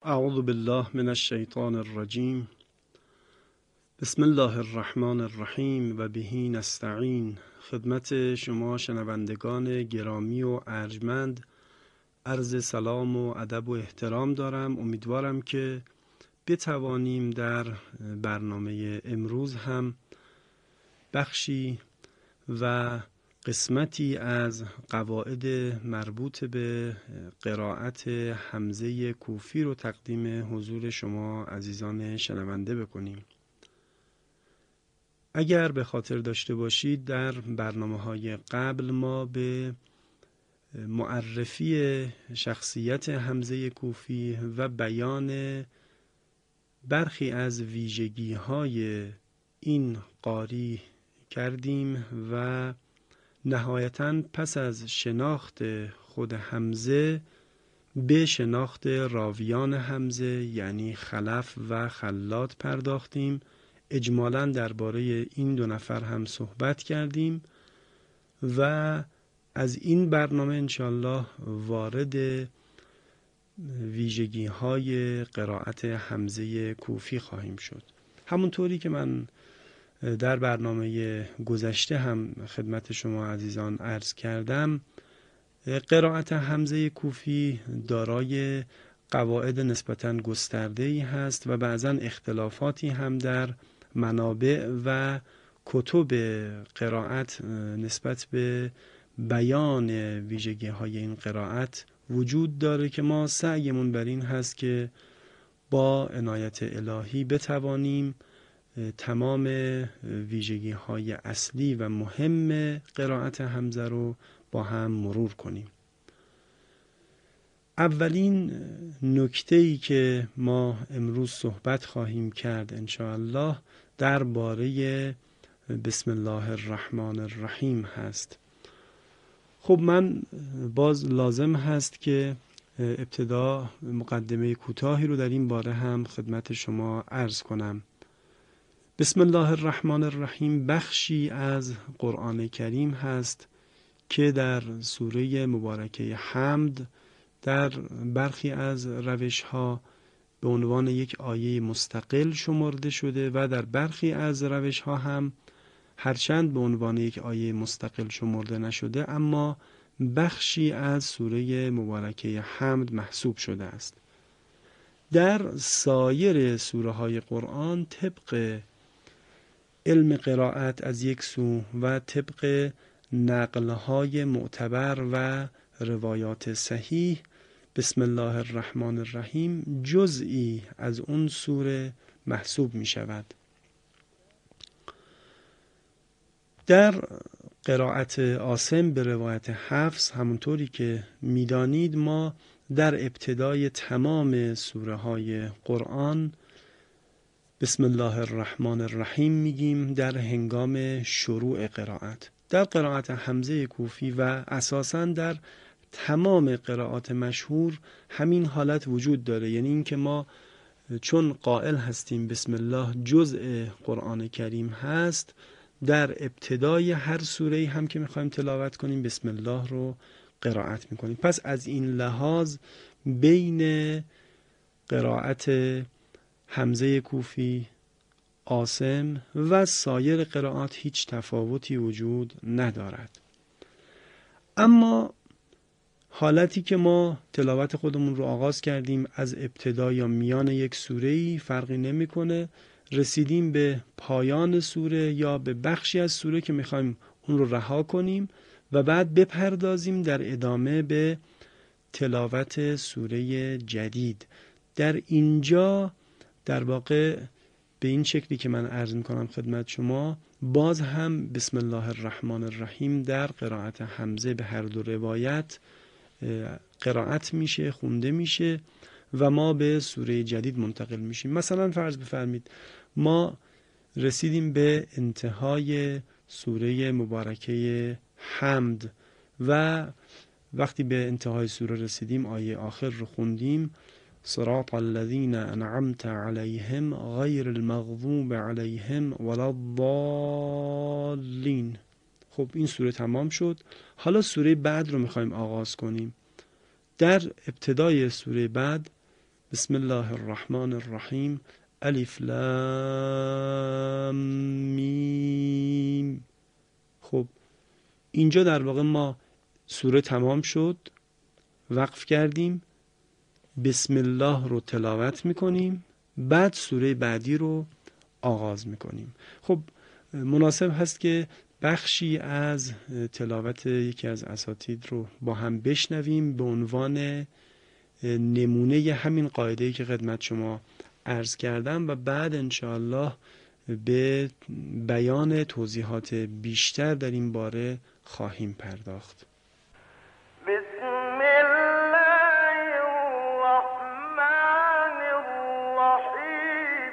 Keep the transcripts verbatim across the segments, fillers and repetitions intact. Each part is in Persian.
اعوذ بالله من الشیطان الرجیم. بسم الله الرحمن الرحیم و به نستعین. خدمت شما شنوندگان گرامی و ارجمند عرض سلام و ادب و احترام دارم. امیدوارم که بتوانیم در برنامه امروز هم بخشی و قسمتی از قواعد مربوط به قرائت حمزه کوفی رو تقدیم حضور شما عزیزان شنونده بکنیم. اگر به خاطر داشته باشید در برنامه‌های قبل ما به معرفی شخصیت حمزه کوفی و بیان برخی از ویژگی‌های این قاری کردیم و نهایتاً پس از شناخت خود حمزه به شناخت راویان حمزه یعنی خلف و خلات پرداختیم. اجمالاً درباره این دو نفر هم صحبت کردیم و از این برنامه انشالله وارد ویژگی های قرائت حمزه کوفی خواهیم شد. همونطوری که من در برنامه گذشته هم خدمت شما عزیزان عرض کردم، قرائت حمزه کوفی دارای قواعد نسبتاً گسترده‌ای هست و بعضاً اختلافاتی هم در منابع و کتب قرائت نسبت به بیان ویژگی‌های این قرائت وجود داره که ما سعیمون بر این هست که با عنایت الهی بتوانیم تمام ویژگی‌های اصلی و مهم قرائت حمزه رو با هم مرور کنیم. اولین نکته‌ای که ما امروز صحبت خواهیم کرد انشاءالله درباره بسم الله الرحمن الرحیم هست. خب من باز لازم هست که ابتدا مقدمه کوتاهی رو در این باره هم خدمت شما عرض کنم. بسم الله الرحمن الرحیم بخشی از قرآن کریم هست که در سوره مبارکه حمد در برخی از روش‌ها به عنوان یک آیه مستقل شمرده شده و در برخی از روش‌ها هم هرچند به عنوان یک آیه مستقل شمرده نشده اما بخشی از سوره مبارکه حمد محسوب شده است. در سایر سوره های قرآن طبق علم قرائت از یک سو و طبق نقل‌های معتبر و روایات صحیح بسم الله الرحمن الرحیم جزئی از اون سوره محسوب می شود. در قرائت عاصم به روایت حفص همونطوری که میدانید ما در ابتدای تمام سوره های قرآن بسم الله الرحمن الرحیم میگیم در هنگام شروع قرائت. در قرائت حمزه کوفی و اساساً در تمام قرائات مشهور همین حالت وجود داره، یعنی اینکه ما چون قائل هستیم بسم الله جزء قرآن کریم هست در ابتدای هر سوره هم که میخوایم تلاوت کنیم بسم الله رو قرائت میکنیم. پس از این لحاظ بین قرائت حمزه کوفی، عاصم و سایر قرائات هیچ تفاوتی وجود ندارد. اما حالتی که ما تلاوت خودمون رو آغاز کردیم از ابتدا یا میان یک سوره‌ای فرقی نمی‌کنه، رسیدیم به پایان سوره یا به بخشی از سوره که می‌خوایم اون رو رها کنیم و بعد بپردازیم در ادامه به تلاوت سوره جدید. در اینجا در واقع به این شکلی که من عرض می‌کنم خدمت شما باز هم بسم الله الرحمن الرحیم در قرائت حمزه به هر دو روایت قرائت میشه، خونده میشه و ما به سوره جدید منتقل میشیم. مثلا فرض بفرمید ما رسیدیم به انتهای سوره مبارکه حمد و وقتی به انتهای سوره رسیدیم آیه آخر رو خوندیم صراط الذین انعمت علیهم غیر المغضوب علیهم ولا الضالین. خب این سوره تمام شد. حالا سوره بعد رو میخوایم آغاز کنیم. در ابتدای سوره بعد بسم الله الرحمن الرحیم الف لام میم. خب اینجا در واقع ما سوره تمام شد، وقف کردیم، بسم الله رو تلاوت میکنیم، بعد سوره بعدی رو آغاز میکنیم. خب مناسب هست که بخشی از تلاوت یکی از اساتید رو با هم بشنویم به عنوان نمونه همین قاعده‌ای که خدمت شما عرض کردم و بعد انشاءالله به بیان توضیحات بیشتر در این باره خواهیم پرداخت. بسم الله الرحمن الرحیم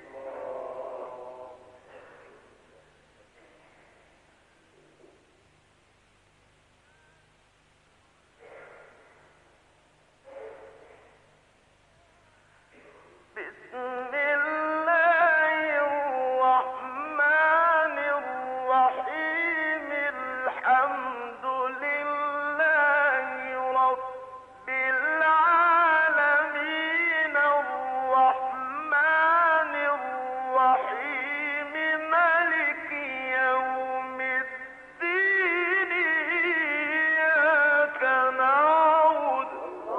بسم الله الرحمن الرحیم الحمد لله رب العالمین الرحمن الرحیم مالک یوم الدین ایاک نعبد.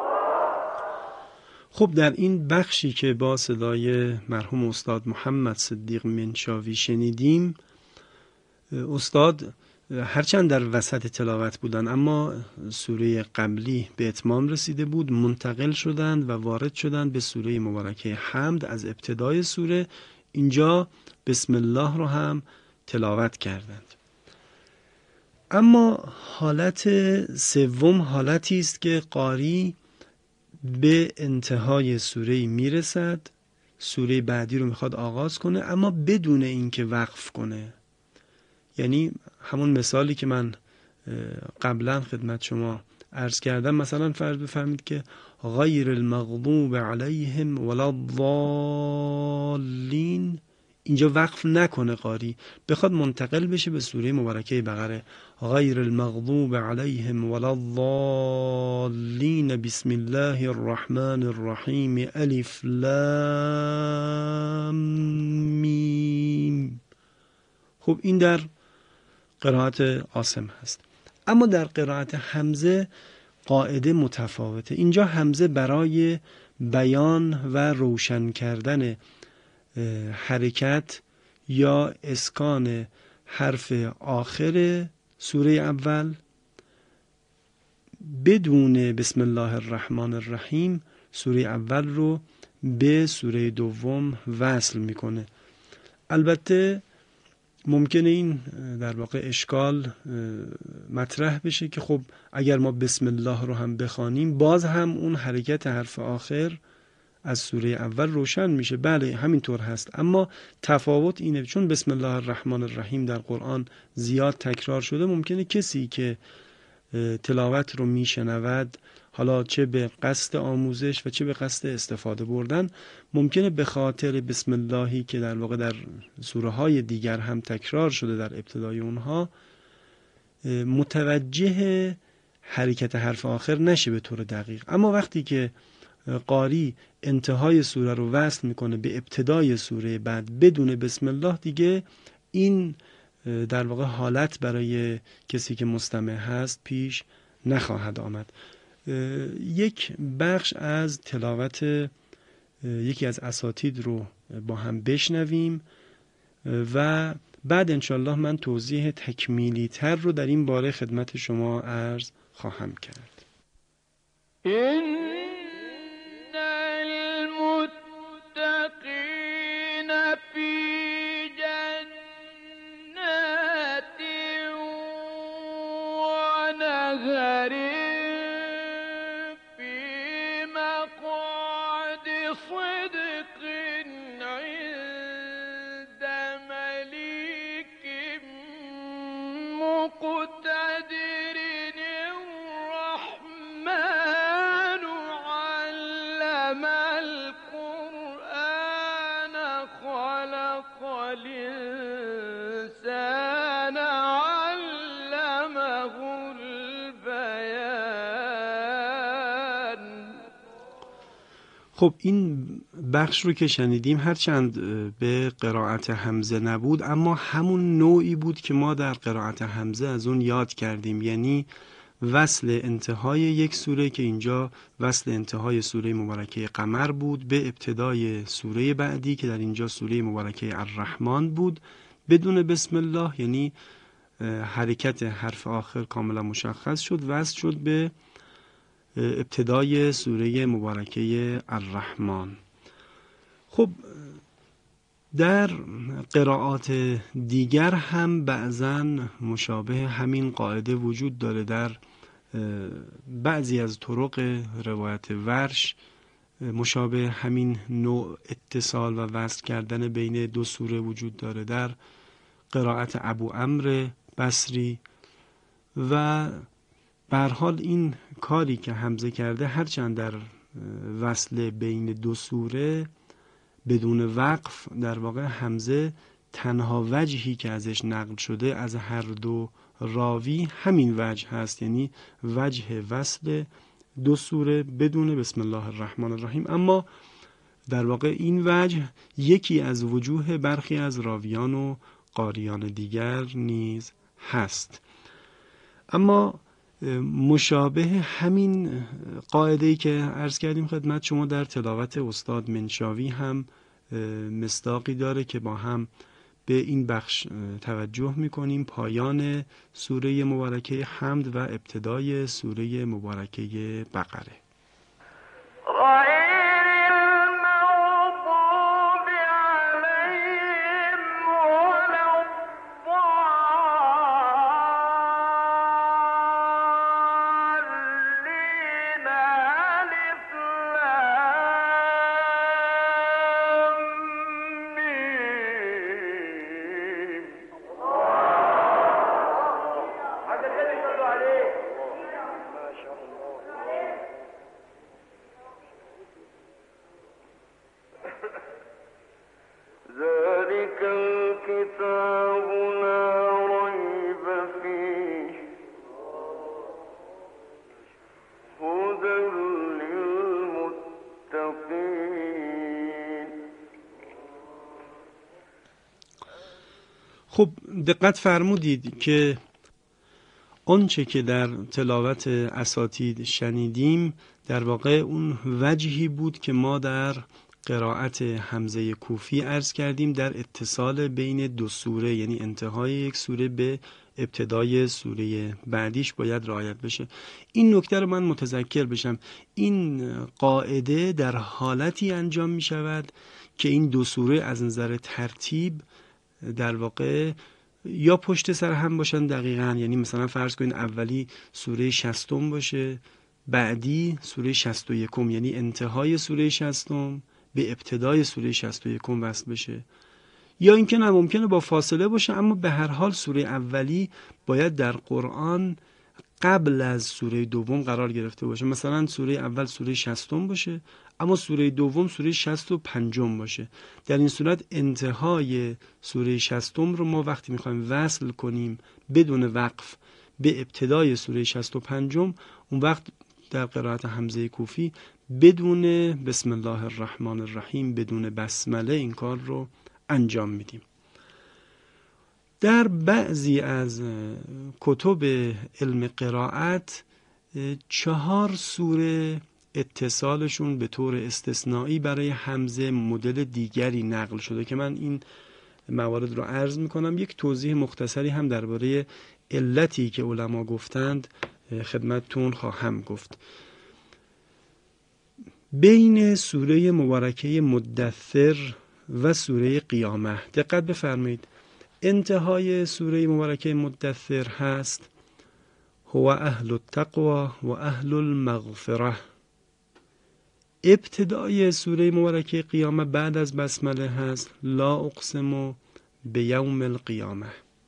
خب در این بخشی که با صدای مرحوم استاد محمد صدیق منشاوی شنیدیم، استاد هرچند در وسط تلاوت بودن اما سوره قبلی به اتمام رسیده بود، منتقل شدند و وارد شدند به سوره مبارکه حمد. از ابتدای سوره اینجا بسم الله رو هم تلاوت کردند. اما حالت سوم حالتی است که قاری به انتهای سوره میرسد، سوره بعدی رو میخواد آغاز کنه اما بدون اینکه وقف کنه. یعنی همون مثالی که من قبلا خدمت شما عرض کردم، مثلا فرض بفرمید که غیر المغضوب علیهم ولا الضالین، اینجا وقف نکنه قاری، بخواد منتقل بشه به سوره مبارکه بقره، غیر المغضوب علیهم ولا الضالین بسم الله الرحمن الرحیم الف لام میم. خب این در قرائت عاصم هست. اما در قرائت حمزه قاعده متفاوته. اینجا حمزه برای بیان و روشن کردن حرکت یا اسکان حرف آخر سوره اول بدون بسم الله الرحمن الرحیم سوره اول رو به سوره دوم وصل میکنه. البته ممکنه این در واقع اشکال مطرح بشه که خب اگر ما بسم الله رو هم بخوانیم باز هم اون حرکت حرف آخر از سوره اول روشن میشه. بله همینطور هست، اما تفاوت اینه چون بسم الله الرحمن الرحیم در قرآن زیاد تکرار شده، ممکنه کسی که تلاوت رو میشنود، حالا چه به قصد آموزش و چه به قصد استفاده بردن، ممکنه به خاطر بسم اللهی که در واقع در سوره های دیگر هم تکرار شده در ابتدای اونها متوجه حرکت حرف آخر نشه به طور دقیق. اما وقتی که قاری انتهای سوره رو وصل میکنه به ابتدای سوره بعد بدون بسم الله، دیگه این در واقع حالت برای کسی که مستمع هست پیش نخواهد آمد. یک بخش از تلاوت یکی از اساتید رو با هم بشنویم و بعد انشالله من توضیح تکمیلی تر رو در این باره خدمت شما عرض خواهم کرد. خب این بخش رو که شنیدیم هرچند به قرائت حمزه نبود اما همون نوعی بود که ما در قرائت حمزه از اون یاد کردیم، یعنی وصل انتهای یک سوره که اینجا وصل انتهای سوره مبارکه قمر بود به ابتدای سوره بعدی که در اینجا سوره مبارکه الرحمن بود بدون بسم الله، یعنی حرکت حرف آخر کاملا مشخص شد، وصل شد به ابتدای سوره مبارکه الرحمن. خب در قرائات دیگر هم بعضاً مشابه همین قاعده وجود داره. در بعضی از طرق روایت ورش مشابه همین نوع اتصال و وصل کردن بین دو سوره وجود داره. در قرائت ابو عمرو بصری و به هر حال این کاری که حمزه کرده هرچند در وصل بین دو سوره بدون وقف، در واقع حمزه تنها وجهی که ازش نقل شده از هر دو راوی همین وجه هست، یعنی وجه وصل دو سوره بدون بسم الله الرحمن الرحیم. اما در واقع این وجه یکی از وجوه برخی از راویان و قاریان دیگر نیز هست. اما مشابه همین قاعده‌ای که عرض کردیم خدمت شما در تلاوت استاد منشاوی هم مصداقی داره که با هم به این بخش توجه میکنیم، پایان سوره مبارکه حمد و ابتدای سوره مبارکه بقره. خب دقت فرمودید که آنچه که در تلاوت اساتید شنیدیم در واقع اون وجهی بود که ما در قرائت حمزه کوفی عرض کردیم در اتصال بین دو سوره، یعنی انتهای یک سوره به ابتدای سوره بعدیش باید رعایت بشه. این نکته رو من متذکر بشم، این قاعده در حالتی انجام می شود که این دو سوره از نظر ترتیب در واقع یا پشت سر هم باشن دقیقاً، یعنی مثلا فرض کنید اولی سوره شصتم باشه، بعدی سوره شصت و یکم، یعنی انتهای سوره شصتم به ابتدای سوره شصت و یکم وصل بشه، یا اینکه نه ممکنه با فاصله باشه، اما به هر حال سوره اولی باید در قرآن قبل از سوره دوم قرار گرفته باشه. مثلا سوره اول سوره شصتم باشه اما سوره دوم سوره شصت و پنجم باشه. در این صورت انتهای سوره شصتم رو ما وقتی میخوایم وصل کنیم بدون وقف به ابتدای سوره شصت و پنجم، اون وقت در قرائت حمزه کوفی بدون بسم الله الرحمن الرحیم، بدون بسمله این کار رو انجام میدیم. در بعضی از کتب علم قرائت چهار سوره اتصالشون به طور استثنایی برای حمزه مدل دیگری نقل شده که من این موارد رو عرض میکنم. یک توضیح مختصری هم درباره علتی که علما گفتند خدمتتون خواهم گفت. بین سوره مبارکه مدثر و سوره قیامه دقت بفرمایید، انتهای سوره مبارکه مدثر هست هو اهل التقوى و اهل المغفره، ابتدای سوره مبارکه قیامه بعد از بسمله هست لا اقسم بیوم القیامه.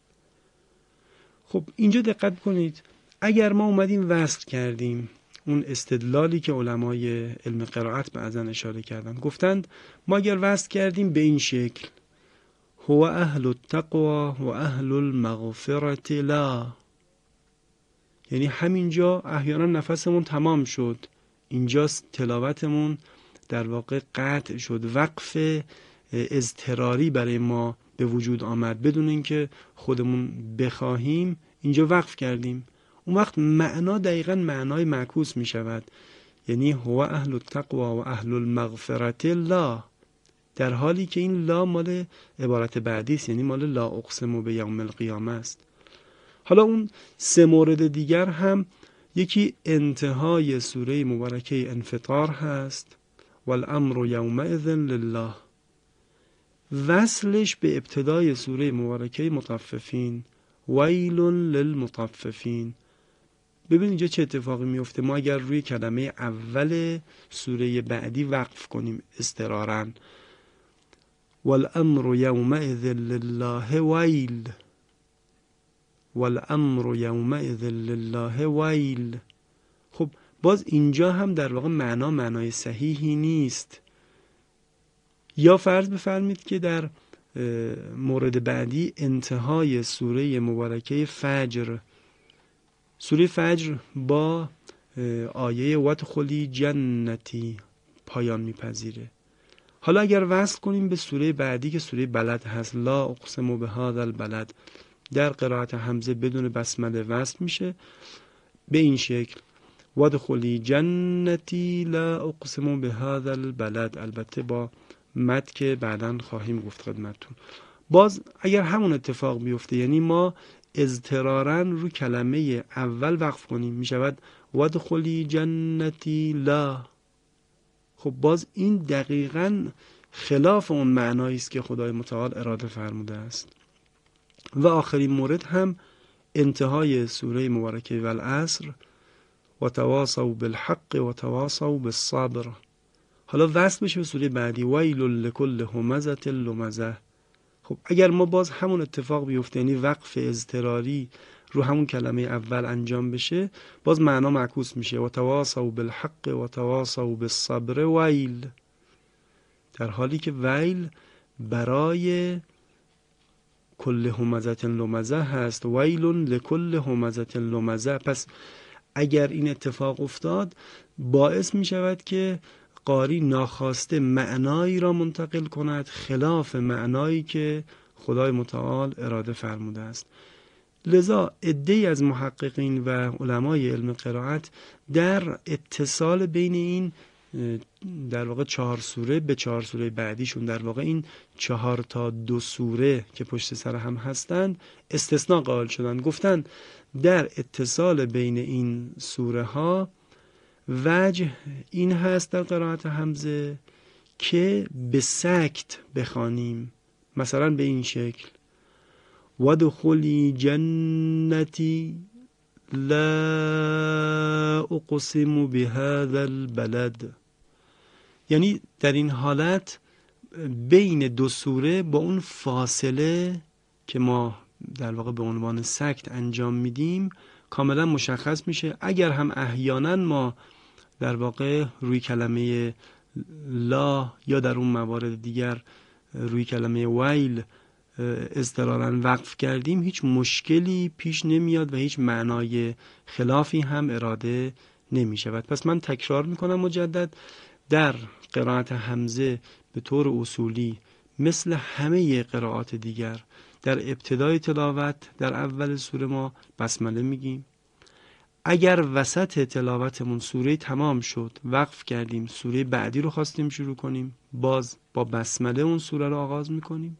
خب اینجا دقت کنید، اگر ما اومدیم وصل کردیم اون استدلالی که علمای علم قرائت بعضا اشاره کردن، گفتند ما اگر وصل کردیم به این شکل هو اهل التقوى و اهل المغفرة لا، یعنی همینجا احیانا نفسمون تمام شد، اینجا تلاوتمون در واقع قطع شد، وقف اضطراری برای ما به وجود آمد بدون اینکه خودمون بخواهیم، اینجا وقف کردیم. اون وقت معنا دقیقاً معنای معکوس می شود، یعنی هو اهل التقوى و اهل المغفرت لا، در حالی که این لا مال عبارت بعدی است، یعنی مال لا اقسم به یوم القیامه است. حالا اون سه مورد دیگر هم، یکی انتهای سوره مبارکه انفطار هست، والامر یومئذ لله، وصلش به ابتدای سوره مبارکه مطففین، ویل للمطففین. ببین اینجا چه اتفاقی میفته. ما اگر روی کلمه اول سوره بعدی وقف کنیم اضطراراً، والامر یومئذ لله ویل، والامر یومئذ لله ویل، خب باز اینجا هم در واقع معنا معنای صحیحی نیست. یا فرض بفرمید که در مورد بعدی انتهای سوره مبارکه فجر، سوره فجر با آیه وادخلی جنتی پایان میپذیره. حالا اگر وصل کنیم به سوره بعدی که سوره بلد هست، لا اقسم بهذا البلد، در قرائت حمزه بدون بسمله وصل میشه به این شکل، وادخلی جنتی لا اقسم بهذا البلد، البته با مد که بعداً خواهیم گفت خدمتتون. باز اگر همون اتفاق بیفته، یعنی ما اضطراراً رو کلمه اول وقف کنیم، میشود وادخلی جنتی لا، خب باز این دقیقاً خلاف اون معنایی است که خدای متعال اراده فرموده است. و آخرین مورد هم انتهای سوره مبارکه والعصر، و تواصوا بالحق و تواصوا بالصبر. حالا وصل بشه به سوره بعدی، ویل لکل همزة لمزة. خب اگر ما باز همون اتفاق بیفته، یعنی وقف اضطراری رو همون کلمه اول انجام بشه، باز معنا معکوس میشه، و تواصوا بالحق و تواصوا بالصبر ویل، در حالی که ویل برای کل همزة لمزة هست، ویل لکل همزة لمزة. پس اگر این اتفاق افتاد باعث می شود که قاری ناخواسته معنایی را منتقل کند خلاف معنایی که خدای متعال اراده فرموده است. لذا عده‌ای از محققین و علمای علم قرائت در اتصال بین این در واقع چهار سوره به چهار سوره بعدیشون، در واقع این چهار تا دو سوره که پشت سر هم هستند، استثناء قائل شدن. گفتن در اتصال بین این سوره ها وجه این هست در قرائت حمزه که به سکت بخوانیم، مثلا به این شکل، وادخلی جنتی لا اقسم بهذا البلد. یعنی در این حالت بین دو سوره با اون فاصله که ما در واقع به عنوان سکت انجام میدیم کاملا مشخص میشه. اگر هم احیانا ما در واقع روی کلمه لا یا در اون موارد دیگر روی کلمه ویل اضطراراً وقف کردیم، هیچ مشکلی پیش نمیاد و هیچ معنای خلافی هم اراده نمی شود. پس من تکرار میکنم مجدد، در قرائت حمزه به طور اصولی مثل همه قرائات دیگر در ابتدای تلاوت در اول سوره ما بسمله میگیم. اگر وسط تلاوتمون سوره تمام شد وقف کردیم، سوره بعدی رو خواستیم شروع کنیم، باز با بسمله اون سوره رو آغاز میکنیم.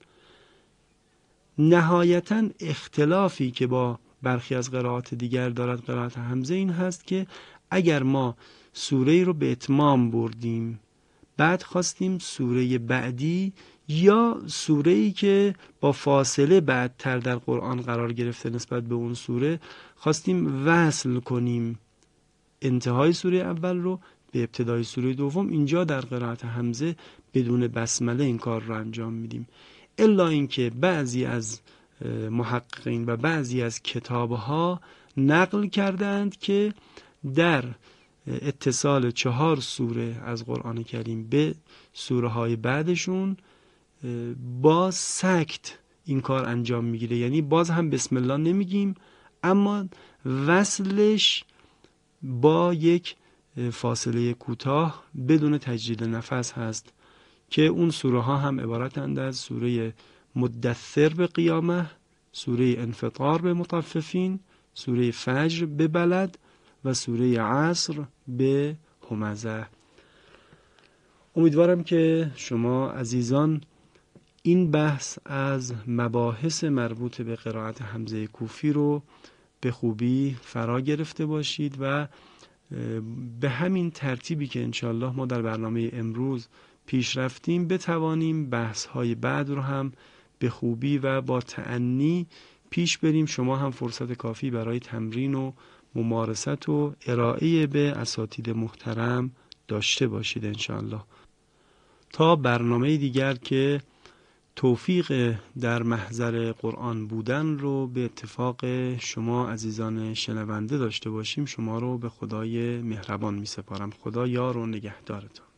نهایتاً اختلافی که با برخی از قرائات دیگر دارد قرائت حمزه این هست که اگر ما سوره رو به اتمام بردیم بعد خواستیم سوره بعدی یا سوره‌ای که با فاصله بعدتر در قرآن قرار گرفته نسبت به اون سوره خواستیم وصل کنیم انتهای سوره اول رو به ابتدای سوره دوم، اینجا در قرائت حمزه بدون بسمله این کار رو انجام میدیم. الا اینکه بعضی از محققین و بعضی از کتابها نقل کردند که در اتصال چهار سوره از قرآن کریم به سوره های بعدشون با سکت این کار انجام میگیره، یعنی باز هم بسم الله نمیگیم اما وصلش با یک فاصله کوتاه بدون تجدید نفس هست که اون سوره ها هم عبارتند از سوره مدثر به قیامه، سوره انفطار به مطففین، سوره فجر به بلد و سوره عصر به همزه. امیدوارم که شما عزیزان این بحث از مباحث مربوط به قرائت حمزه کوفی رو به خوبی فرا گرفته باشید و به همین ترتیبی که انشالله ما در برنامه امروز پیش رفتیم بتوانیم بحث‌های بعد رو هم به خوبی و با تأنی پیش بریم. شما هم فرصت کافی برای تمرین و ممارست و ارائه به اساتید محترم داشته باشید انشالله. تا برنامه دیگر که توفیق در محضر قرآن بودن رو به اتفاق شما عزیزان شنونده داشته باشیم، شما رو به خدای مهربان می سپارم. خدا یار و نگهدارتان.